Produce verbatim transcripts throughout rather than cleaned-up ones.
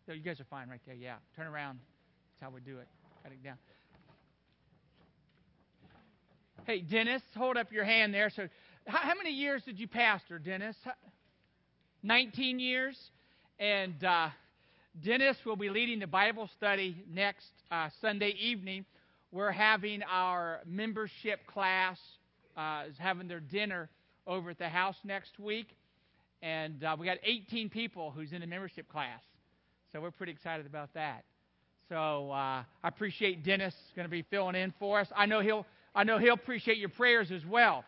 So you guys are fine right there. Yeah. Turn around. That's how we do it. Cut it down. Hey, Dennis, hold up your hand there. So, how, how many years did you pastor, Dennis? nineteen years. And uh, Dennis will be leading the Bible study next uh, Sunday evening. We're having our membership class uh, is having their dinner over at the house next week, and uh, we got eighteen people who's in the membership class. So we're pretty excited about that. So uh, I appreciate Dennis going to be filling in for us. I know he'll. I know he'll appreciate your prayers as well.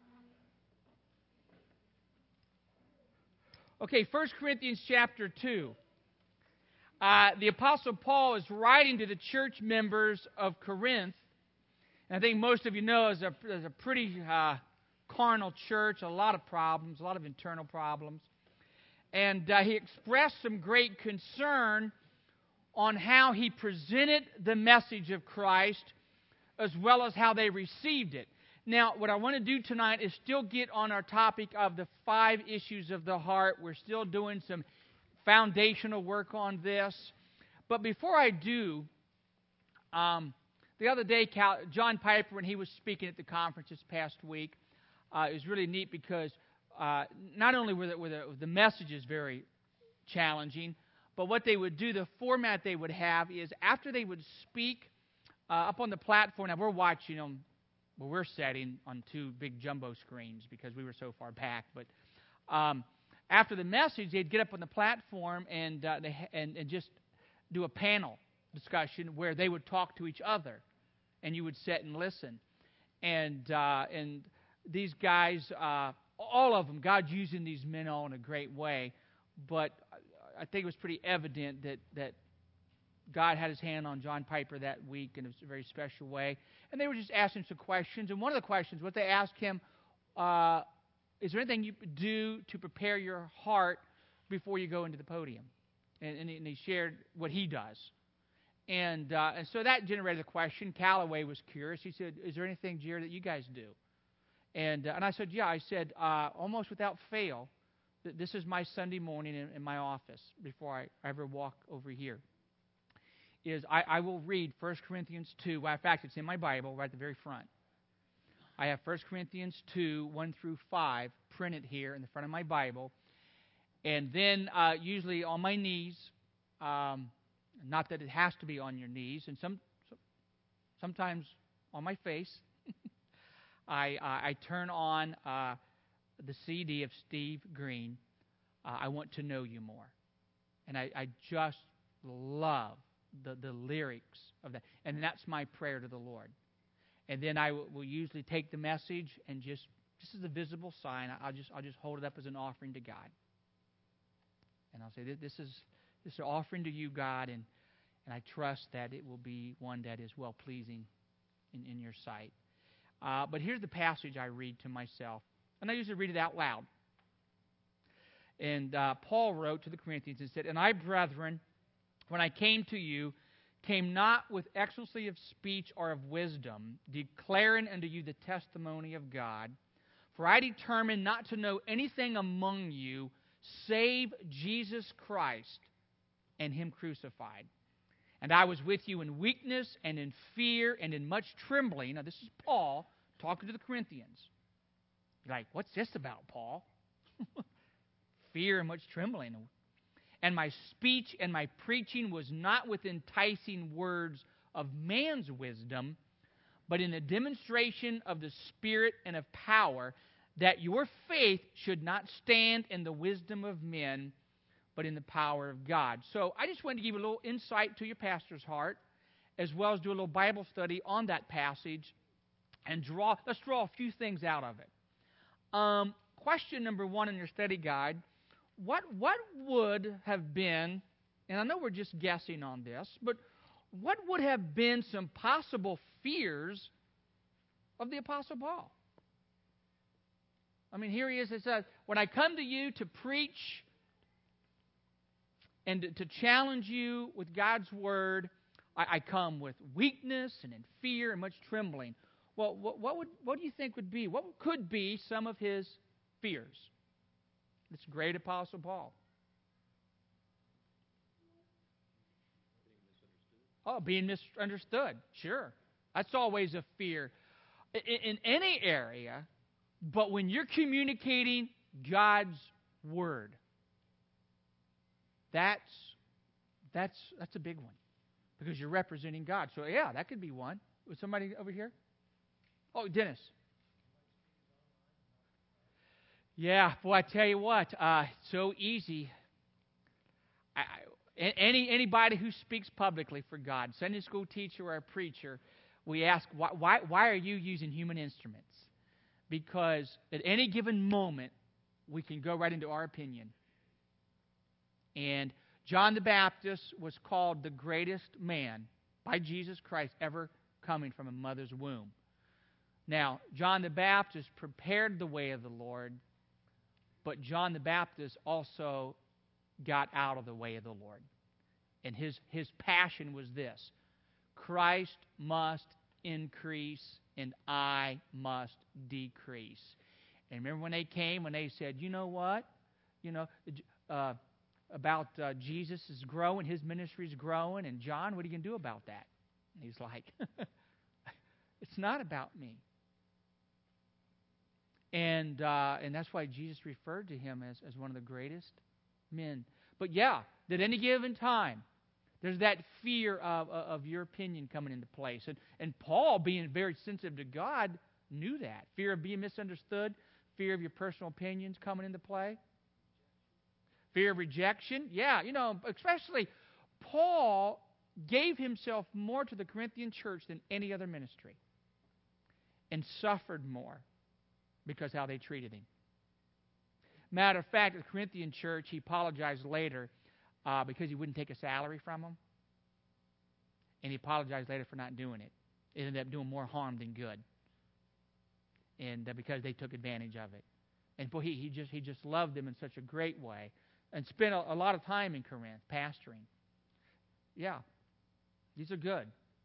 Okay, First Corinthians chapter two. Uh, the Apostle Paul is writing to the church members of Corinth. And I think most of you know it's a, it's a pretty uh, carnal church, a lot of problems, a lot of internal problems. And uh, he expressed some great concern on how he presented the message of Christ as well as how they received it. Now, what I want to do tonight is still get on our topic of the five issues of the heart. We're still doing some foundational work on this. But before I do, um, the other day, Cal, John Piper, when he was speaking at the conference this past week, uh, it was really neat because uh, not only were the, were the, the messages very challenging, but what they would do, the format they would have is after they would speak, Uh, up on the platform, now we're watching them, well, we're sitting on two big jumbo screens because we were so far back. But um, after the message, they'd get up on the platform and, uh, they, and and just do a panel discussion where they would talk to each other, and you would sit and listen. And uh, and these guys, uh, all of them, God's using these men all in a great way. But I think it was pretty evident that that. God had his hand on John Piper that week in a very special way. And they were just asking some questions. And one of the questions, what they asked him, uh, is there anything you do to prepare your heart before you go into the podium? And, and, he, and he shared what he does. And uh, and so that generated a question. Callaway was curious. He said, is there anything, Jerry, that you guys do? And uh, and I said, yeah. I said, uh, almost without fail, th- this is my Sunday morning in, in my office before I, I ever walk over here. Is I, I will read First Corinthians two. Well, in fact, it's in my Bible right at the very front. I have First Corinthians two, one through five printed here in the front of my Bible. And then uh, usually on my knees, um, not that it has to be on your knees, and some sometimes on my face, I, uh, I turn on uh, the C D of Steve Green, uh, I Want to Know You More. And I, I just love The, the lyrics of that. And that's my prayer to the Lord. And then I w- will usually take the message and just, this is a visible sign. I'll just I'll just hold it up as an offering to God. And I'll say, this is this is an offering to you, God, and, and I trust that it will be one that is well-pleasing in, in your sight. Uh, but here's the passage I read to myself. And I usually read it out loud. And uh, Paul wrote to the Corinthians and said, and I, brethren, when I came to you, came not with excellency of speech or of wisdom, declaring unto you the testimony of God. For I determined not to know anything among you save Jesus Christ and Him crucified. And I was with you in weakness and in fear and in much trembling. Now this is Paul talking to the Corinthians. You're like, what's this about, Paul? Fear and much trembling. And my speech and my preaching was not with enticing words of man's wisdom, but in a demonstration of the Spirit and of power, that your faith should not stand in the wisdom of men, but in the power of God. So I just wanted to give a little insight to your pastor's heart, as well as do a little Bible study on that passage, and draw. Let's draw a few things out of it. Um, question number one in your study guide. What what would have been, and I know we're just guessing on this, but what would have been some possible fears of the Apostle Paul? I mean, here he is. It says, when I come to you to preach and to, to challenge you with God's Word, I, I come with weakness and in fear and much trembling. Well, what, what would what do you think would be? What could be some of his fears? This great Apostle Paul. Oh, being misunderstood. Sure. That's always a fear in, in any area. But when you're communicating God's Word, that's that's that's a big one. Because you're representing God. So yeah, that could be one. Was somebody over here? Oh, Dennis. Yeah, boy, I tell you what, uh, it's so easy. I, I, any anybody who speaks publicly for God, Sunday school teacher or a preacher, we ask why why why are you using human instruments? Because at any given moment, we can go right into our opinion. And John the Baptist was called the greatest man by Jesus Christ ever coming from a mother's womb. Now, John the Baptist prepared the way of the Lord, but John the Baptist also got out of the way of the Lord. And his, his passion was this: Christ must increase and I must decrease. And remember when they came, when they said, you know what? You know, uh, about uh, Jesus is growing, his ministry is growing, and John, what are you going to do about that? And he's like, it's not about me. And uh, and that's why Jesus referred to him as, as one of the greatest men. But yeah, at any given time, there's that fear of, of your opinion coming into place. And, and Paul, being very sensitive to God, knew that. Fear of being misunderstood, fear of your personal opinions coming into play. Fear of rejection. Yeah, you know, especially Paul gave himself more to the Corinthian church than any other ministry. And suffered more because how they treated him. Matter of fact, at the Corinthian church, he apologized later uh, because he wouldn't take a salary from them. And he apologized later for not doing it. It ended up doing more harm than good. And uh, because they took advantage of it. And boy, he, he just he just loved them in such a great way. And spent a, a lot of time in Corinth pastoring. Yeah, these are good.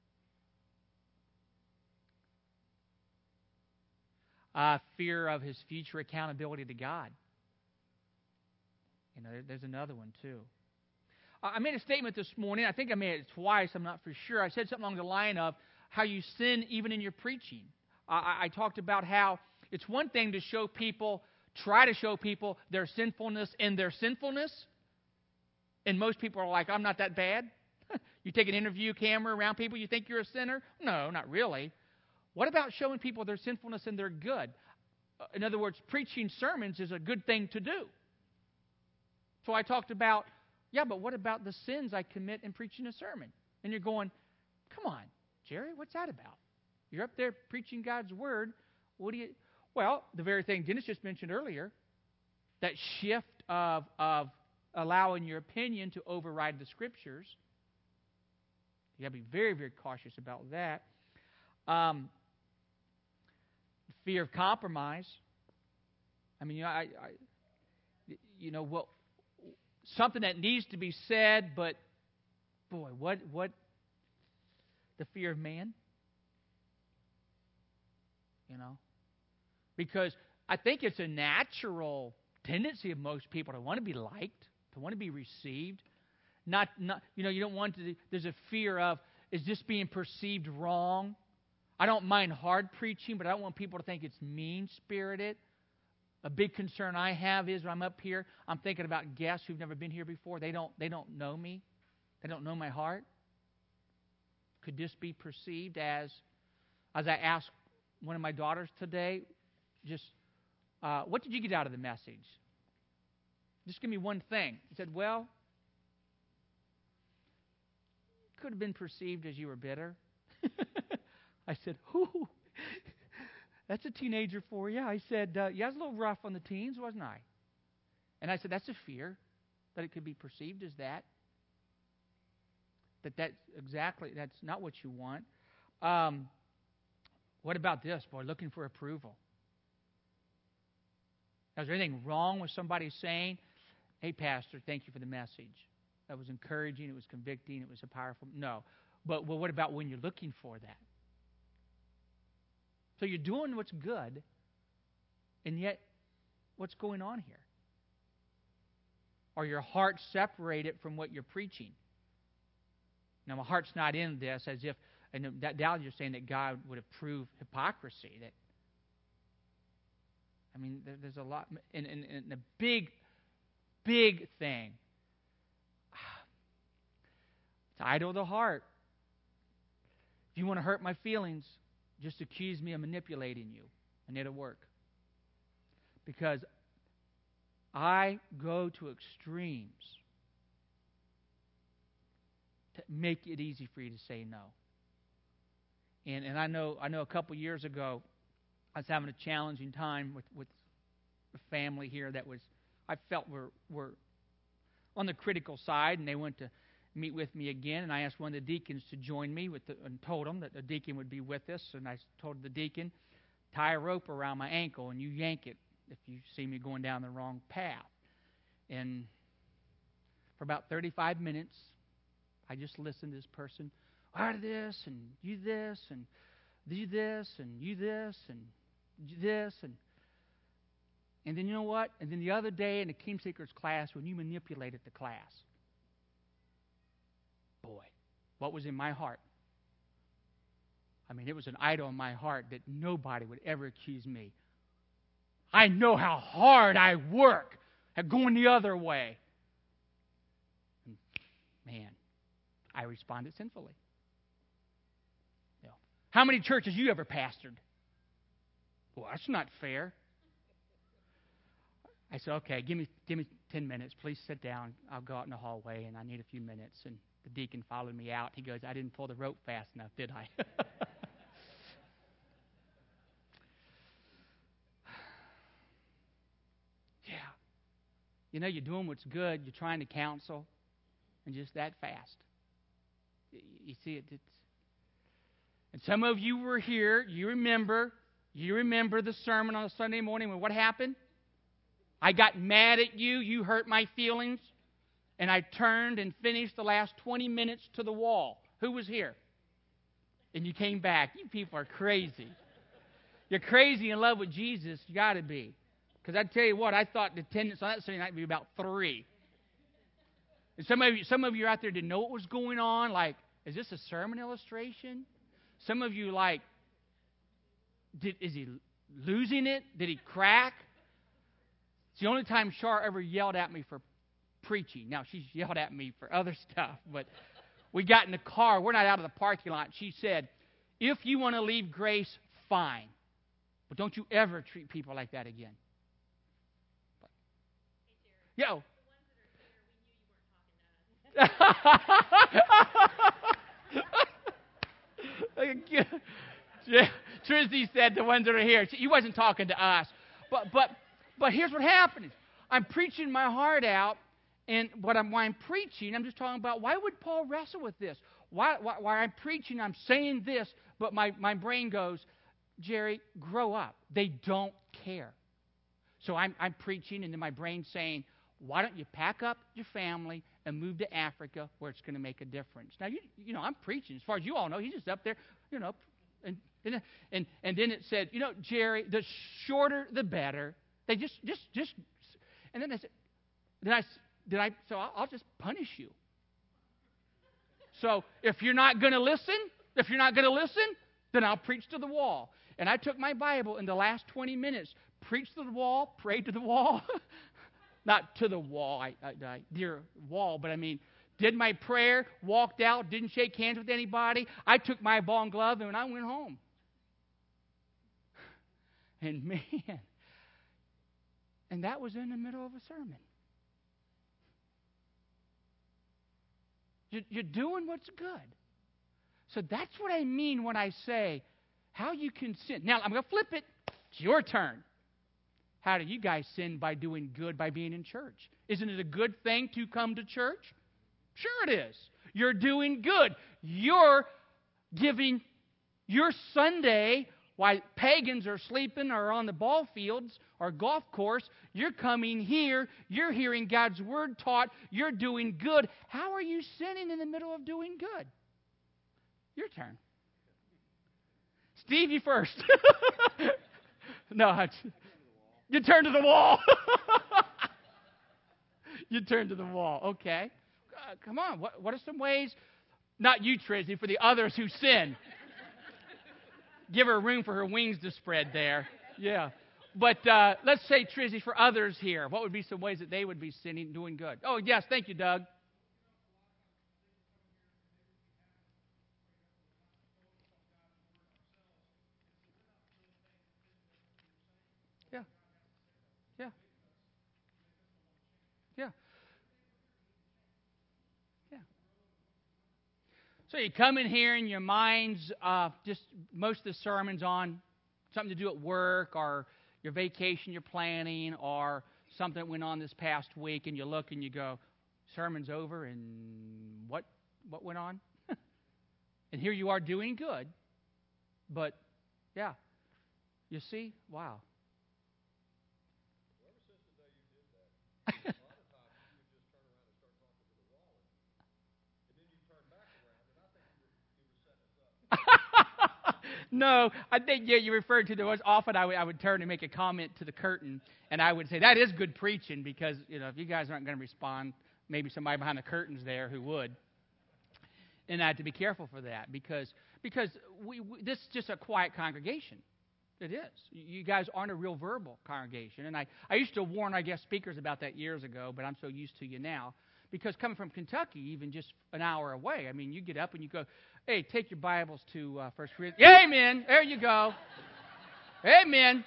Uh, fear of his future accountability to God. You know, there, there's another one too. Uh, I made a statement this morning. I think I made it twice. I'm not for sure. I said something along the line of how you sin even in your preaching. Uh, I, I talked about how it's one thing to show people, try to show people their sinfulness in their sinfulness. And most people are like, I'm not that bad. You take an interview camera around people, you think you're a sinner? No, not really. What about showing people their sinfulness and their good? In other words, preaching sermons is a good thing to do. So I talked about, yeah, but what about the sins I commit in preaching a sermon? And you're going, come on, Jerry, what's that about? You're up there preaching God's Word. What do you... Well, the very thing Dennis just mentioned earlier, that shift of, of allowing your opinion to override the Scriptures. You got to be very, very cautious about that. Um, fear of compromise. I mean, you know, I, I, you know, what something that needs to be said, but boy, what, what? The fear of man. You know, because I think it's a natural tendency of most people to want to be liked, to want to be received. Not, not, you know, you don't want to. There's a fear of, is this being perceived wrong? I don't mind hard preaching, but I don't want people to think it's mean-spirited. A big concern I have is when I'm up here, I'm thinking about guests who've never been here before. They don't, they don't know me. They don't know my heart. Could this be perceived as, as I asked one of my daughters today, just, uh, what did you get out of the message? Just give me one thing. He said, well, could have been perceived as you were bitter. I said, whoo, that's a teenager for you. I said, uh, yeah, I was a little rough on the teens, wasn't I? And I said, that's a fear, that it could be perceived as that. That that's exactly, that's not what you want. Um, what about this, boy, looking for approval? Now, is there anything wrong with somebody saying, hey, Pastor, thank you for the message. That was encouraging, it was convicting, it was a powerful... No. But well, what about when you're looking for that? So you're doing what's good, and yet, what's going on here? Are your heart separated from what you're preaching? Now, my heart's not in this as if, and that doubt you're saying that God would approve hypocrisy. That I mean, there, there's a lot, and, and, and a big, big thing. It's idle of the heart. If you want to hurt my feelings, just accuse me of manipulating you, and it'll work. Because I go to extremes to make it easy for you to say no. And and I know I know a couple years ago, I was having a challenging time with, with a family here that was, I felt were were on the critical side, and they went to meet with me again, and I asked one of the deacons to join me with the, and told him that the deacon would be with us, and I told the deacon, tie a rope around my ankle and you yank it if you see me going down the wrong path. And for about thirty-five minutes, I just listened to this person, out of this, and you this, and you this, and you this, and you this, and and then you know what? And then the other day in the King Seekers class, when you manipulated the class, boy, what was in my heart? I mean, it was an idol in my heart that nobody would ever accuse me. I know how hard I work at going the other way. And man, I responded sinfully. You know, how many churches you ever pastored? Well, that's not fair. I said, okay, give me give me ten minutes. Please sit down. I'll go out in the hallway, and I need a few minutes. And the deacon followed me out. He goes, I didn't pull the rope fast enough, did I? Yeah. You know, you're doing what's good. You're trying to counsel, and just that fast. You see it. It's, and some of you were here. You remember. You remember the sermon on a Sunday morning when what happened? I got mad at you. You hurt my feelings. And I turned and finished the last twenty minutes to the wall. Who was here? And you came back. You people are crazy. You're crazy in love with Jesus. You got to be. Because I tell you what, I thought the attendance on that Sunday night would be about three. And some of you, some of you out there didn't know what was going on. Like, is this a sermon illustration? Some of you like, did, is he losing it? Did he crack? It's the only time Char ever yelled at me for preaching. Now, she's yelled at me for other stuff, but we got in the car. We're not out of the parking lot. She said, if you want to leave Grace, fine. But don't you ever treat people like that again. Hey, Yo. Trizzy said the ones that are here. He wasn't talking to us. But but but here's what happened. I'm preaching my heart out, and what I'm, why I'm preaching, I'm just talking about why would Paul wrestle with this? Why, why, why I'm preaching, I'm saying this, but my, my brain goes, Jerry, grow up. They don't care. So I'm, I'm preaching, and then my brain's saying, why don't you pack up your family and move to Africa where it's going to make a difference? Now, you, you know, I'm preaching. As far as you all know, he's just up there, you know, and and and, and then it said, you know, Jerry, the shorter the better. They just, just, just, and then I said, then I, did I, so I'll, I'll just punish you. So if you're not going to listen, if you're not going to listen, then I'll preach to the wall. And I took my Bible in the last twenty minutes, preached to the wall, prayed to the wall. Not to the wall, I, I, I, dear wall, but I mean, did my prayer, walked out, didn't shake hands with anybody. I took my ball and glove, and I went home. And man, and that was in the middle of a sermon. You're, you're doing what's good. So that's what I mean when I say how you can sin. Now, I'm going to flip it. It's your turn. How do you guys sin? By doing good, by being in church. Isn't it a good thing to come to church? Sure it is. You're doing good. You're giving your Sunday while pagans are sleeping or on the ball fields or golf course. You're coming here. You're hearing God's word taught. You're doing good. How are you sinning in the middle of doing good? Your turn. Steve, you first. No, it's... You turn to the wall. You turn to the wall. Okay. Uh, come on. What, what are some ways Not you, Trizzy, for the others who sin. Give her room for her wings to spread there. Yeah. But uh, let's say, Trizzy, for others here, what would be some ways that they would be sinning, doing good? Oh, yes. Thank you, Doug. Yeah. Yeah. Yeah. Yeah. So you come in here and your mind's uh, just most of the sermon's on something to do at work or your vacation you're planning or something that went on this past week, and you look and you go, sermon's over, and what what went on? And here you are doing good, but yeah, you see, wow. No, I think yeah, you referred to there was often I would, I would turn and make a comment to the curtain, and I would say that is good preaching because you know if you guys aren't going to respond, maybe somebody behind the curtains there who would, and I had to be careful for that because because we, we this is just a quiet congregation. It is. You guys aren't a real verbal congregation, and I I used to warn our guest speakers about that years ago, but I'm so used to you now. Because coming from Kentucky, even just an hour away, I mean, you get up and you go, hey, take your Bibles to uh, First Corinthians. Yeah, amen. There you go. Amen.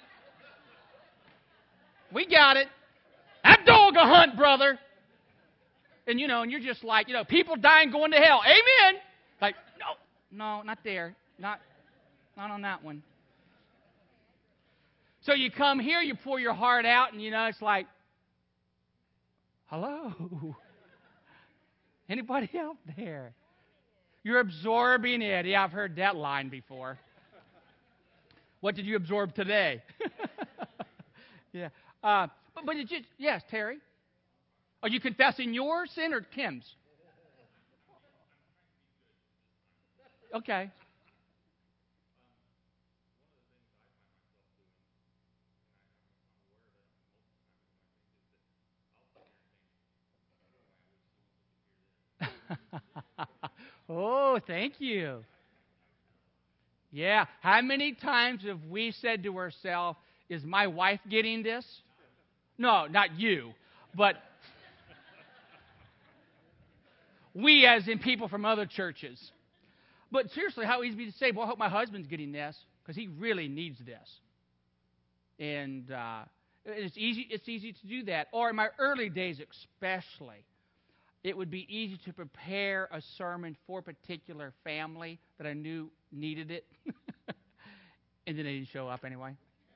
We got it. That dog a hunt, brother. And, you know, and you're just like, you know, people dying going to hell. Amen. Like, no, no, not there. Not, not on that one. So you come here, you pour your heart out, and, you know, it's like, hello. Anybody out there? You're absorbing it. Yeah, I've heard that line before. What did you absorb today? Yeah. Uh, but, but it just, yes, Terry. Are you confessing your sin or Kim's? Okay. Oh, thank you. Yeah. How many times have we said to ourselves, is my wife getting this? No, not you. But we as in people from other churches. But seriously, how easy to say, well, I hope my husband's getting this because he really needs this. And uh, it's easy it's easy to do that. Or in my early days especially, it would be easy to prepare a sermon for a particular family that I knew needed it. And then they didn't show up anyway.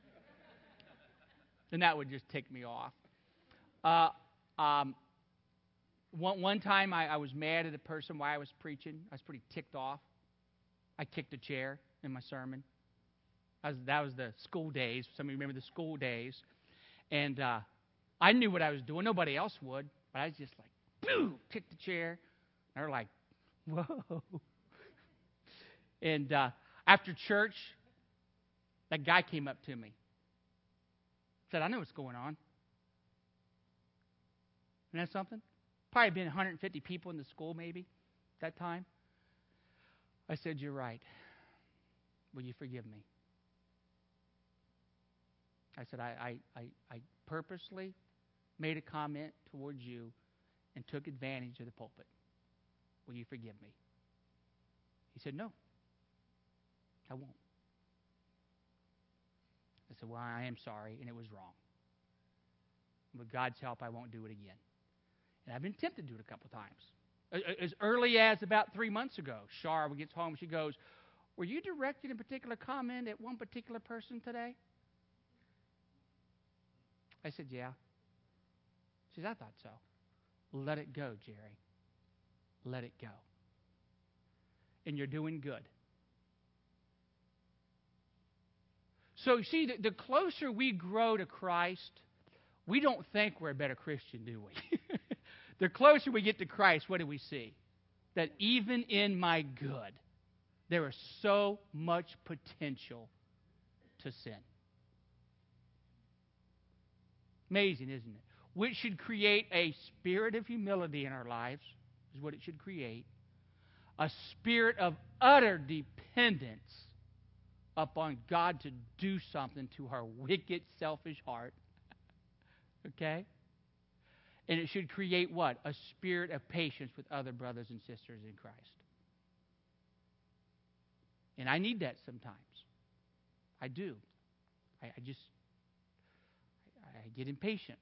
And that would just tick me off. Uh, um, one, one time I, I was mad at a person while I was preaching. I was pretty ticked off. I kicked a chair in my sermon. I was, that was the school days. Some of you remember the school days. And uh, I knew what I was doing. Nobody else would. But I was just like, boom, kicked the chair. And they're like, whoa. And uh, after church, that guy came up to me. Said, I know what's going on. Isn't that something? Probably been one hundred fifty people in the school maybe that time. I said, you're right. Will you forgive me? I said, I, I, I, I purposely made a comment towards you and took advantage of the pulpit. Will you forgive me? He said, no, I won't. I said, well, I am sorry, and it was wrong. With God's help, I won't do it again. And I've been tempted to do it a couple times. As early as about three months ago, Shar, when she gets home, she goes, were you directing a particular comment at one particular person today? I said, yeah. She said, I thought so. Let it go, Jerry. Let it go. And you're doing good. So, see, the, the closer we grow to Christ, we don't think we're a better Christian, do we? The closer we get to Christ, what do we see? That even in my good, there is so much potential to sin. Amazing, isn't it? Which should create a spirit of humility in our lives, is what it should create. a spirit of utter dependence upon God to do something to her wicked, selfish heart. Okay? And it should create what? A spirit of patience with other brothers and sisters in Christ. And I need that sometimes. I do. I, I just, I get impatient.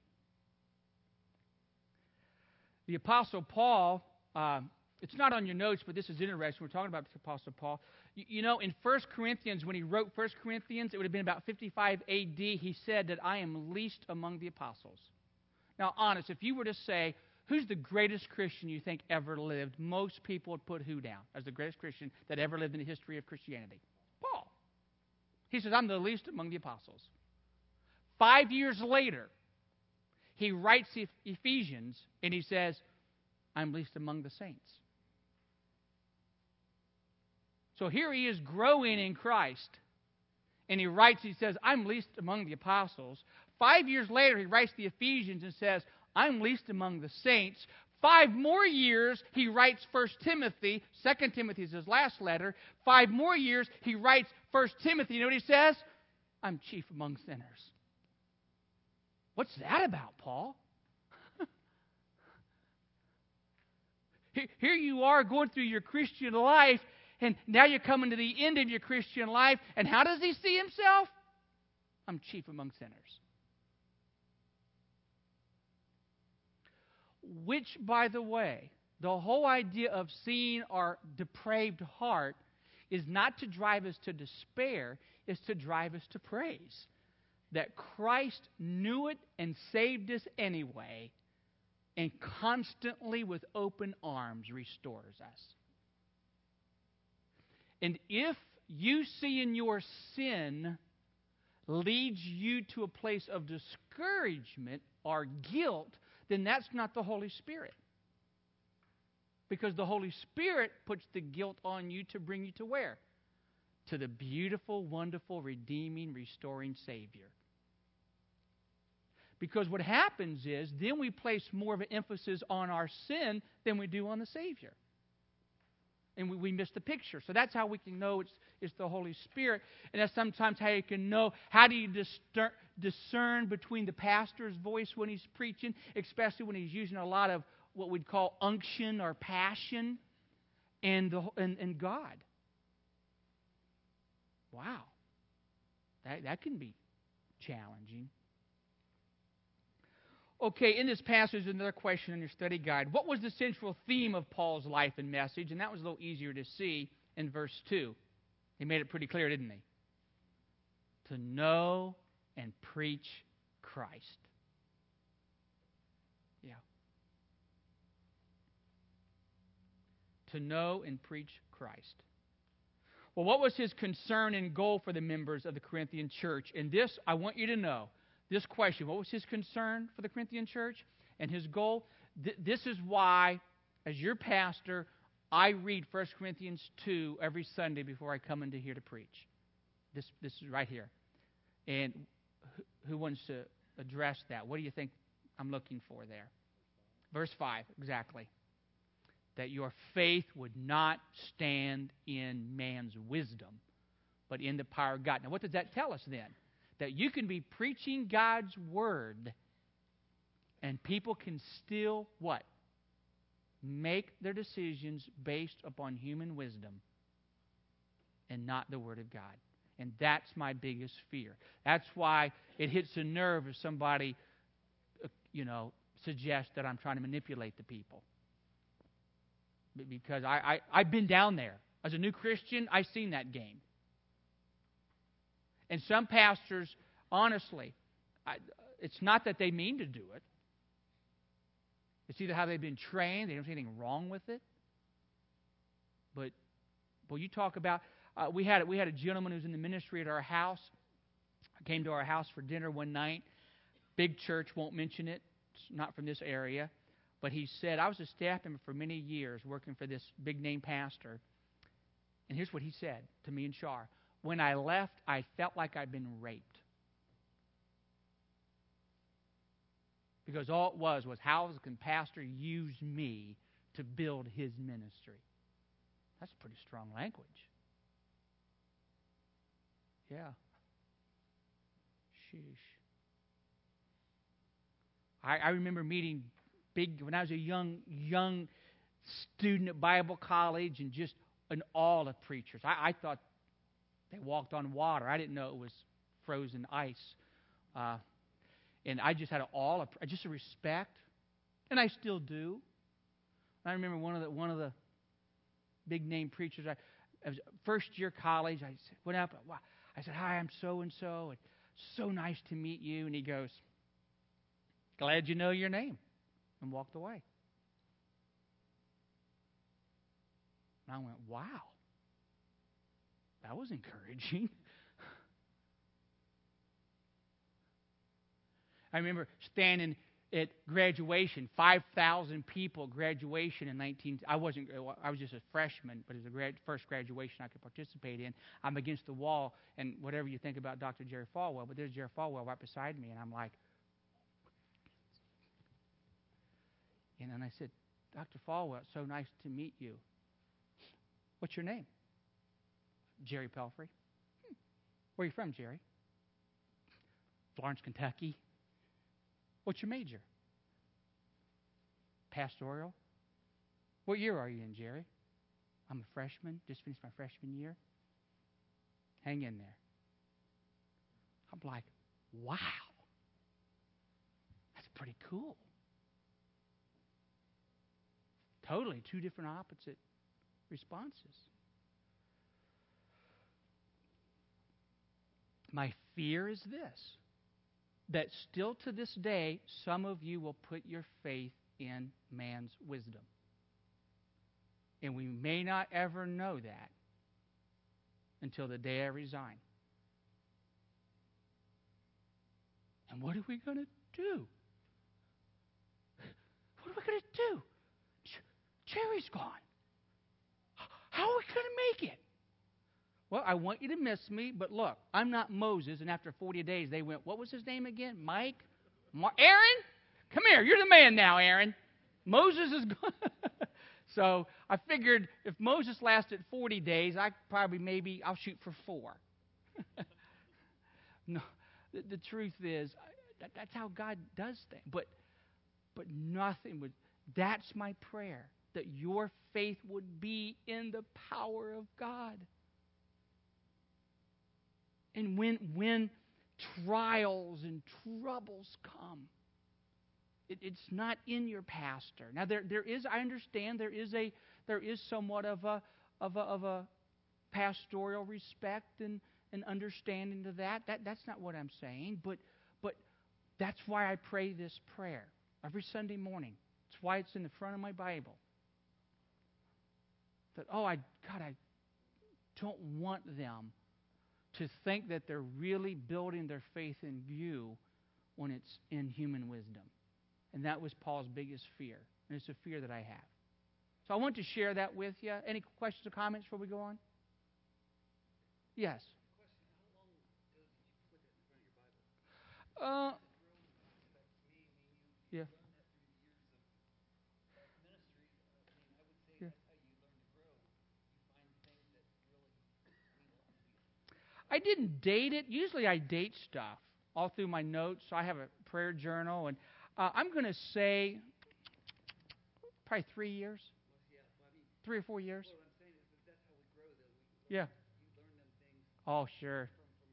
The Apostle Paul, uh, it's not on your notes, but this is interesting. We're talking about the Apostle Paul. You, you know, in First Corinthians, when he wrote First Corinthians, it would have been about fifty-five A D, he said that I am least among the apostles. Now, honest, if you were to say, who's the greatest Christian you think ever lived, most people would put who down as the greatest Christian that ever lived in the history of Christianity? Paul. He says, I'm the least among the apostles. Five years later, he writes Ephesians, and he says, I'm least among the saints. So here he is growing in Christ, and he writes, he says, I'm least among the apostles. Five years later, he writes the Ephesians and says, I'm least among the saints. Five more years, he writes First Timothy. Second Timothy is his last letter. Five more years, he writes First Timothy. You know what he says? I'm chief among sinners. What's that about, Paul? Here you are going through your Christian life, and now you're coming to the end of your Christian life, and how does he see himself? I'm chief among sinners. Which, by the way, the whole idea of seeing our depraved heart is not to drive us to despair, it's to drive us to praise. That Christ knew it and saved us anyway, and constantly with open arms restores us. And if you see in your sin leads you to a place of discouragement or guilt, then that's not the Holy Spirit. Because the Holy Spirit puts the guilt on you to bring you to where? To the beautiful, wonderful, redeeming, restoring Savior. Because what happens is, then we place more of an emphasis on our sin than we do on the Savior. And we, we miss the picture. So that's how we can know it's, it's the Holy Spirit. And that's sometimes how you can know, how do you discern, discern between the pastor's voice when he's preaching, especially when he's using a lot of what we'd call unction or passion, and, the, and, and God. Wow. That, that can be challenging. Okay, in this passage, another question in your study guide. What was the central theme of Paul's life and message? And that was a little easier to see in verse two. He made it pretty clear, didn't he? To know and preach Christ. Yeah. To know and preach Christ. Well, what was his concern and goal for the members of the Corinthian church? And this, I want you to know. This question, what was his concern for the Corinthian church and his goal? Th- this is why, as your pastor, I read First Corinthians two every Sunday before I come into here to preach. This, this is right here. And who, who wants to address that? What do you think I'm looking for there? Verse five, exactly. That your faith would not stand in man's wisdom, but in the power of God. Now, what does that tell us then? That you can be preaching God's Word and people can still, what? Make their decisions based upon human wisdom and not the Word of God. And that's my biggest fear. That's why it hits a nerve if somebody, you know, suggests that I'm trying to manipulate the people. Because I, I, I've been down there. As a new Christian, I've seen that game. And some pastors, honestly, I, it's not that they mean to do it. It's either how they've been trained, they don't see anything wrong with it. But, well, you talk about, uh, we had we had a gentleman who's in the ministry at our house, came to our house for dinner one night. Big church, won't mention it. It's not from this area. But he said, I was a staff member for many years working for this big-name pastor. And here's what he said to me and Shar. When I left, I felt like I'd been raped. Because all it was was how can pastor use me to build his ministry? That's pretty strong language. Yeah. Sheesh. I, I remember meeting big, when I was a young, young student at Bible college, and just in awe of preachers. I, I thought they walked on water. I didn't know it was frozen ice. Uh, and I just had an awe, of, just a respect, and I still do. I remember one of the one of the big name preachers. I, I was first year college. I went up. I said, "Hi, I'm so and so, and so nice to meet you." And he goes, "Glad you know your name," and walked away. And I went, "Wow, that was encouraging." I remember standing at graduation, five thousand people graduation in nineteen. I wasn't. I was just a freshman, but it was the grad, first graduation I could participate in. I'm against the wall, and whatever you think about Doctor Jerry Falwell, but there's Jerry Falwell right beside me, and I'm like, and then I said, "Doctor Falwell, it's so nice to meet you. What's your name?" "Jerry Pelfrey." Hmm. "Where are you from, Jerry?" "Florence, Kentucky." "What's your major?" "Pastoral." "What year are you in, Jerry?" "I'm a freshman. Just finished my freshman year." "Hang in there." I'm like, wow. That's pretty cool. Totally two different opposite responses. My fear is this, that still to this day, some of you will put your faith in man's wisdom. And we may not ever know that until the day I resign. And what are we going to do? What are we going to do? Jerry's gone. How are we going to make it? Well, I want you to miss me, but look, I'm not Moses, and after forty days they went, what was his name again? Mike? Mar- Aaron? Come here, you're the man now, Aaron. Moses is gone. So I figured if Moses lasted forty days, I probably maybe, I'll shoot for four. No, the, the truth is, that, that's how God does things. But, but nothing would, that's my prayer, that your faith would be in the power of God. And when when trials and troubles come, it, it's not in your pastor. Now there there is, I understand there is a there is somewhat of a of a of a pastoral respect and, and understanding to that. That that's not what I'm saying, but but that's why I pray this prayer every Sunday morning. It's why it's in the front of my Bible. That oh I God I don't want them to think that they're really building their faith in you when it's in human wisdom. And that was Paul's biggest fear. And it's a fear that I have. So I want to share that with you. Any questions or comments before we go on? Yes. Uh, yeah. Yeah. I didn't date it. Usually I date stuff all through my notes. So I have a prayer journal. And uh, I'm going to say probably three years. Three or four years. Yeah. Oh, sure.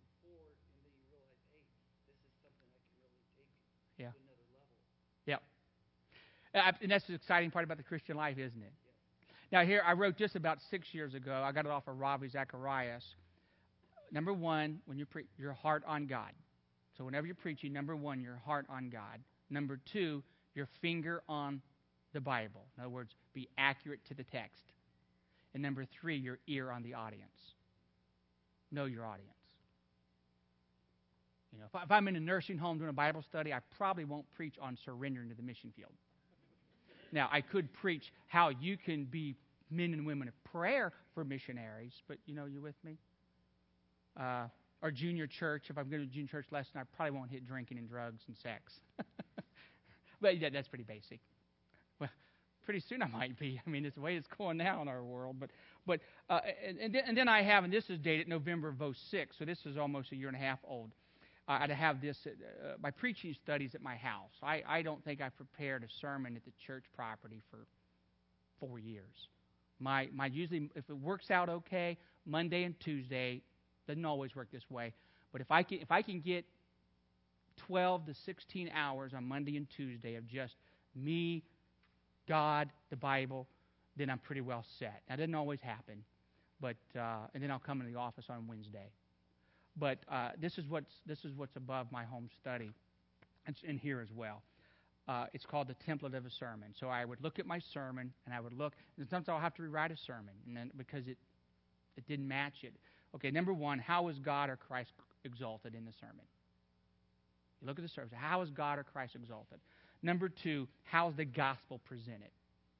Yeah. Yeah. Uh, and that's the exciting part about the Christian life, isn't it? Now, here, I wrote this about six years ago. I got it off of Ravi Zacharias. Number one, when you pre- your heart on God. So whenever you're preaching, number one, your heart on God. Number two, your finger on the Bible. In other words, be accurate to the text. And number three, your ear on the audience. Know your audience. You know, if, I, if I'm in a nursing home doing a Bible study, I probably won't preach on surrendering to the mission field. Now, I could preach how you can be men and women of prayer for missionaries, but, you know, you with me? Uh, or junior church. If I'm going to a junior church lesson, I probably won't hit drinking and drugs and sex. But yeah, that's pretty basic. Well, pretty soon I might be. I mean, it's the way it's going now in our world. But but uh, and, and, then, and then I have, and this is dated November of oh six, so this is almost a year and a half old. Uh, I'd have this, uh, my preaching studies at my house. I, I don't think I've prepared a sermon at the church property for four years. My my usually, if it works out okay, Monday and Tuesday, doesn't always work this way, but if I can, if I can get twelve to sixteen hours on Monday and Tuesday of just me, God, the Bible, then I'm pretty well set. That doesn't always happen, but uh, and then I'll come into the office on Wednesday. But uh, this is what's this is what's above my home study. It's in here as well. Uh, it's called the template of a sermon. So I would look at my sermon, and I would look, and sometimes I'll have to rewrite a sermon, and then because it it didn't match it. Okay, number one, how is God or Christ exalted in the sermon? You look at the sermon. How is God or Christ exalted? Number two, how is the gospel presented?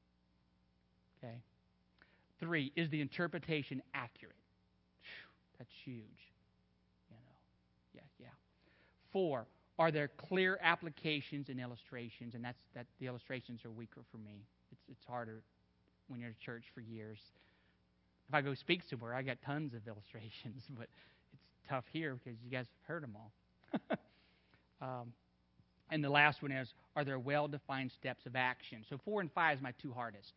Okay. Three, is the interpretation accurate? Whew, that's huge. You know. Yeah, yeah. Four, are there clear applications and illustrations? And that's that the illustrations are weaker for me. It's it's harder when you're in church for years. If I go speak somewhere, I got tons of illustrations, but it's tough here because you guys have heard them all. um, and the last one is, are there well-defined steps of action? So four and five is my two hardest.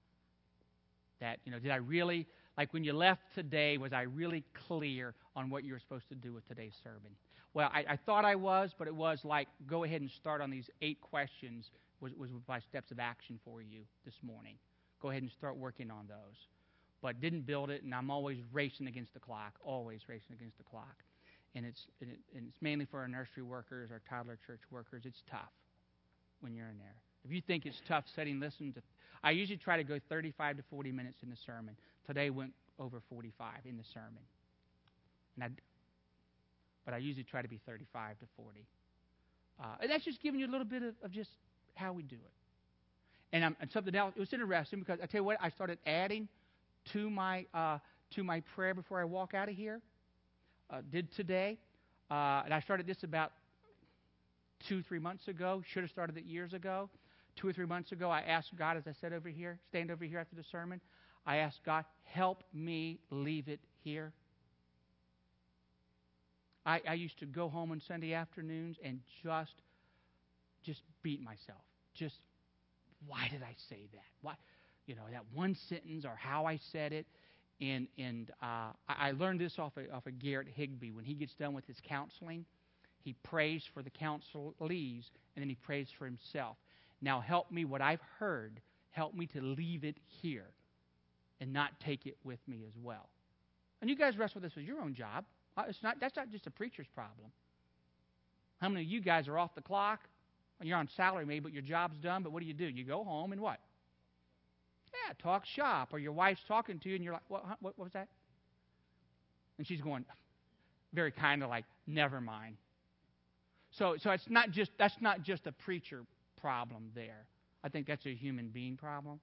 That, you know, did I really, like when you left today, was I really clear on what you were supposed to do with today's sermon? Well, I, I thought I was, but it was like, go ahead and start on these eight questions was, was my steps of action for you this morning. Go ahead and start working on those. But didn't build it, and I'm always racing against the clock, always racing against the clock. And it's and, it, and it's mainly for our nursery workers, our toddler church workers. It's tough when you're in there. If you think it's tough sitting, listen to, I usually try to go thirty-five to forty minutes in the sermon. Today went over forty-five in the sermon. And I, but I usually try to be thirty-five to forty. Uh, and that's just giving you a little bit of, of just how we do it. And, I'm, and something else, it was interesting because I tell you what, I started adding to my uh, to my prayer before I walk out of here. Uh, did today. Uh, and I started this about two, three months ago. Should have started it years ago. Two or three months ago, I asked God, as I said over here, stand over here after the sermon, I asked God, help me leave it here. I, I used to go home on Sunday afternoons and just, just beat myself. Just, why did I say that? Why, you know, that one sentence or how I said it. And and uh, I, I learned this off of, off of Garrett Higby. When he gets done with his counseling, he prays for the counselees, and then he prays for himself. Now help me, what I've heard, help me to leave it here and not take it with me as well. And you guys wrestle with this as your own job. It's not, that's not just a preacher's problem. How many of you guys are off the clock? You're on salary maybe, but your job's done, but what do you do? You go home and what? Yeah, talk shop. Or your wife's talking to you and you're like, what, what, what was that? And she's going, very kind of like, never mind. So so it's not just that's not just a preacher problem there. I think that's a human being problem.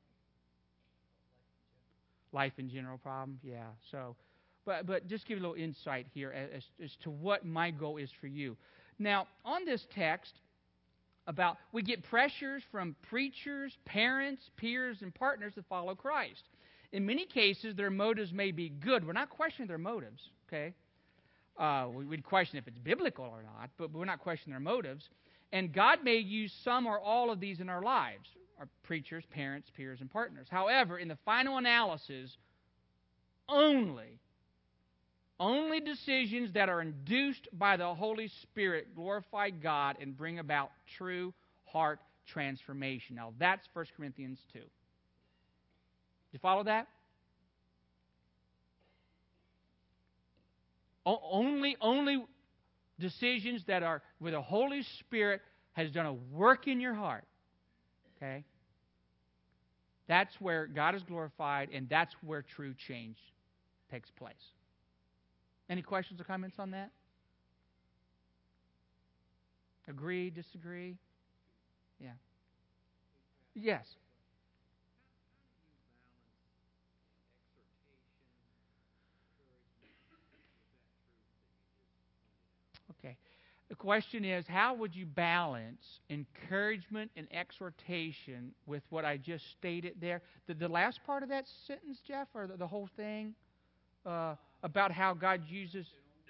Life in general problem, yeah. So, but but just give you a little insight here as, as to what my goal is for you. Now, on this text about we get pressures from preachers, parents, peers, and partners to follow Christ. In many cases, their motives may be good. We're not questioning their motives, okay? Uh, we, we'd question if it's biblical or not, but we're not questioning their motives. And God may use some or all of these in our lives, our preachers, parents, peers, and partners. However, in the final analysis, only, only decisions that are induced by the Holy Spirit glorify God and bring about true heart transformation. Now, that's First Corinthians two. You follow that? O- only, only decisions that are where the Holy Spirit has done a work in your heart. Okay? That's where God is glorified, and that's where true change takes place. Any questions or comments on that? Agree, disagree? Yeah. Yes. Okay. The question is, how would you balance encouragement and exhortation with what I just stated there? The, the last part of that sentence, Jeff, or the, the whole thing uh, about how God uses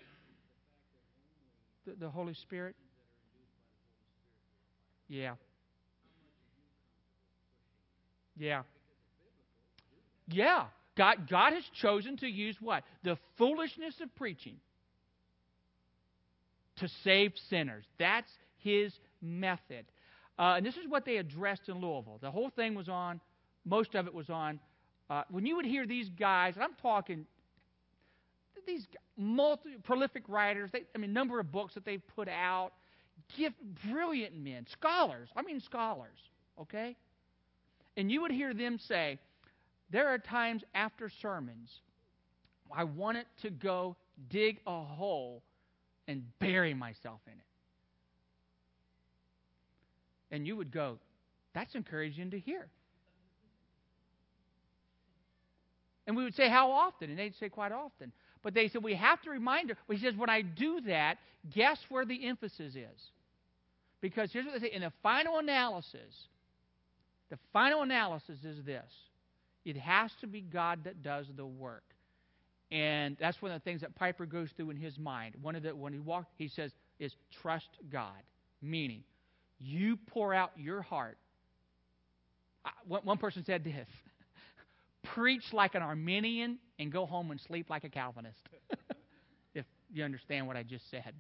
the, the Holy Spirit? Yeah. Yeah. Yeah. God, God has chosen to use what? The foolishness of preaching to save sinners. That's His method. Uh, and this is what they addressed in Louisville. The whole thing was on, most of it was on, uh, when you would hear these guys, and I'm talking, these multi, prolific writers, they, I mean, number of books that they've put out, gift, brilliant men, scholars, I mean scholars, okay? And you would hear them say, there are times after sermons, I wanted to go dig a hole and bury myself in it. And you would go, that's encouraging to hear. And we would say, how often? And they'd say, quite often. But they said, we have to remind her. Well, he says, when I do that, guess where the emphasis is? Because here's what they say, in the final analysis, the final analysis is this. It has to be God that does the work. And that's one of the things that Piper goes through in his mind. One of the when he walks, he says, is trust God. Meaning, you pour out your heart. I, one, one person said this, preach like an Arminian and go home and sleep like a Calvinist. If you understand what I just said.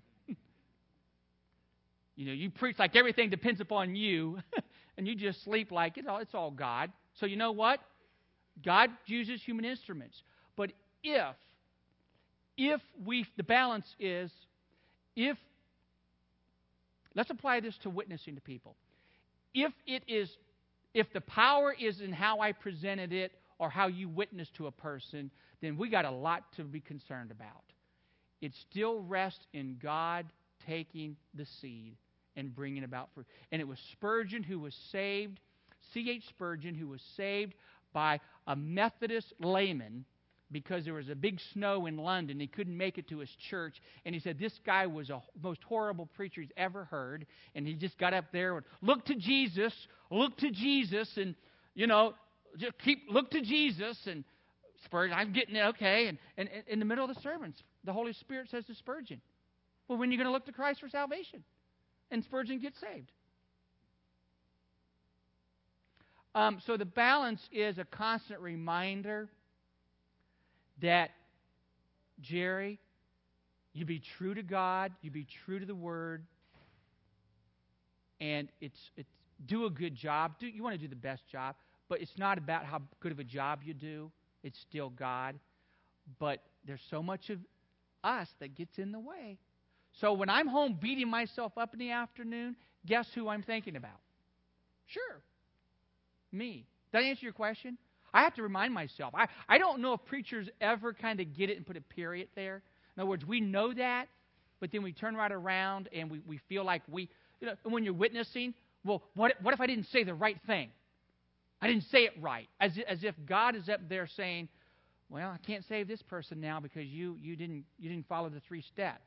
You know, you preach like everything depends upon you, and you just sleep like it's all, it's all God. So you know what? God uses human instruments. But if, if we, the balance is, if, let's apply this to witnessing to people. If it is, if the power is in how I presented it or how you witness to a person, then we got a lot to be concerned about. It still rests in God taking the seed and bringing about fruit. And it was Spurgeon who was saved, C H Spurgeon, who was saved by a Methodist layman because there was a big snow in London. He couldn't make it to his church. And he said this guy was the most horrible preacher he's ever heard. And he just got up there and look to Jesus, look to Jesus, and, you know, just keep, look to Jesus. And Spurgeon, I'm getting it, okay. And, and, and in the middle of the sermon, the Holy Spirit says to Spurgeon, well, when are you going to look to Christ for salvation? And Spurgeon gets saved. Um, so the balance is a constant reminder that, Jerry, you be true to God, you be true to the Word, and it's it's do a good job. Do you want to do the best job, but it's not about how good of a job you do. It's still God. But there's so much of us that gets in the way. So when I'm home beating myself up in the afternoon, guess who I'm thinking about? Sure. Me. Did that answer your question? I have to remind myself. I, I don't know if preachers ever kind of get it and put a period there. In other words, we know that, but then we turn right around and we, we feel like we, you know, when you're witnessing, well, what, what if I didn't say the right thing? I didn't say it right. As, as if God is up there saying, well, I can't save this person now because you, you, didn't, you didn't follow the three steps.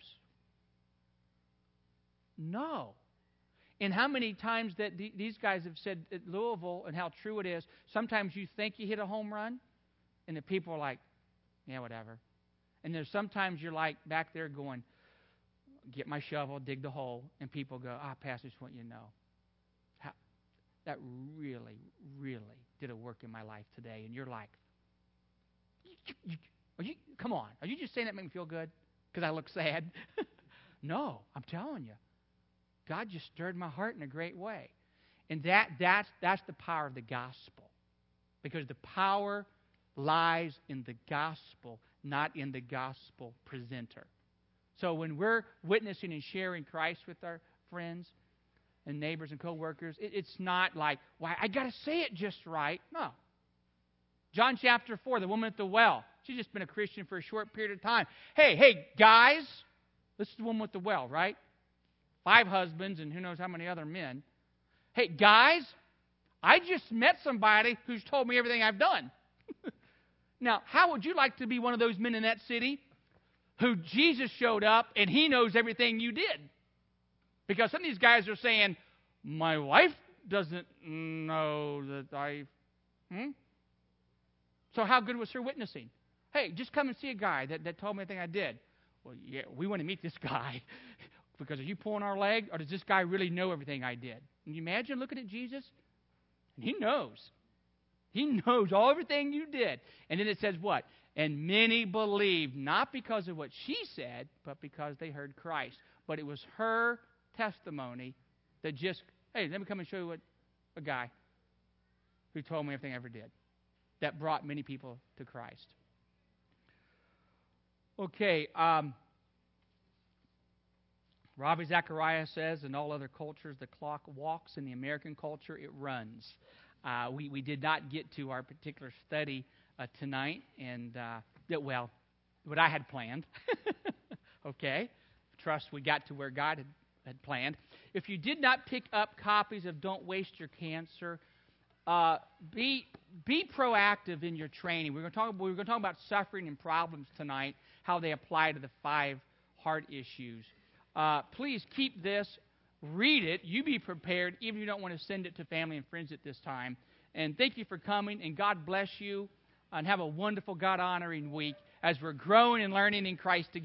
No. And how many times that the, these guys have said at Louisville and how true it is, sometimes you think you hit a home run, and the people are like, yeah, whatever. And there's sometimes you're like back there going, get my shovel, dig the hole, and people go, ah, Pastor, just want you to know. How, that really, really did a work in my life today. And you're like, you, you, are you, come on, are you just saying that to make me feel good because I look sad? No, I'm telling you. God just stirred my heart in a great way. And that that's that's the power of the gospel. Because the power lies in the gospel, not in the gospel presenter. So when we're witnessing and sharing Christ with our friends and neighbors and co-workers, it, it's not like, well, I got to say it just right. No. John chapter four, the woman at the well. She's just been a Christian for a short period of time. Hey, hey, guys. This is the woman with the well, right? Five husbands and who knows how many other men. Hey, guys, I just met somebody who's told me everything I've done. Now, how would you like to be one of those men in that city who Jesus showed up and he knows everything you did? Because some of these guys are saying, my wife doesn't know that I... Hmm? So how good was her witnessing? Hey, just come and see a guy that, that told me everything I did. Well, yeah, we want to meet this guy. Because are you pulling our leg, or does this guy really know everything I did? Can you imagine looking at Jesus? He knows. He knows all everything you did. And then it says what? And many believed, not because of what she said, but because they heard Christ. But it was her testimony that just, hey, let me come and show you what a guy who told me everything I ever did, that brought many people to Christ. Okay, um, Ravi Zacharias says, in all other cultures, the clock walks. In the American culture, it runs. Uh, we, we did not get to our particular study uh, tonight, and, uh, that, well, what I had planned. Okay, trust we got to where God had, had planned. If you did not pick up copies of Don't Waste Your Cancer, uh, be be proactive in your training. We're going to talk. We're going to talk about suffering and problems tonight, how they apply to the five heart issues. Uh, please keep this, read it. You be prepared, even if you don't want to send it to family and friends at this time. And thank you for coming, and God bless you, and have a wonderful God-honoring week as we're growing and learning in Christ together.